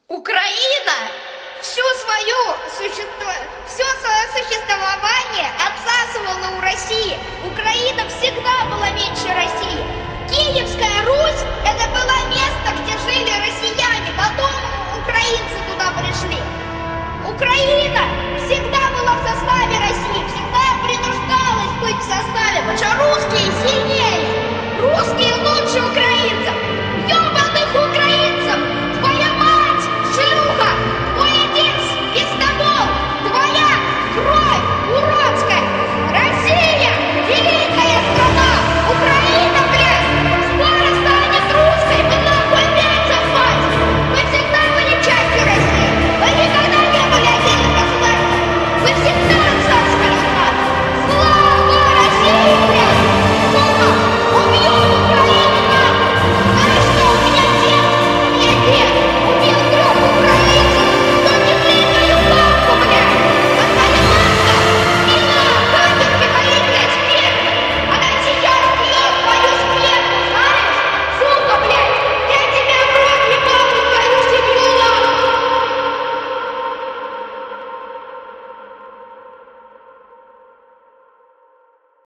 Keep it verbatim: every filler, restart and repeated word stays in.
Украина всю свою существо, все свое существование отсасывала у России. Украина всегда была меньше России. Киевская Русь — это было место, где жили россияне.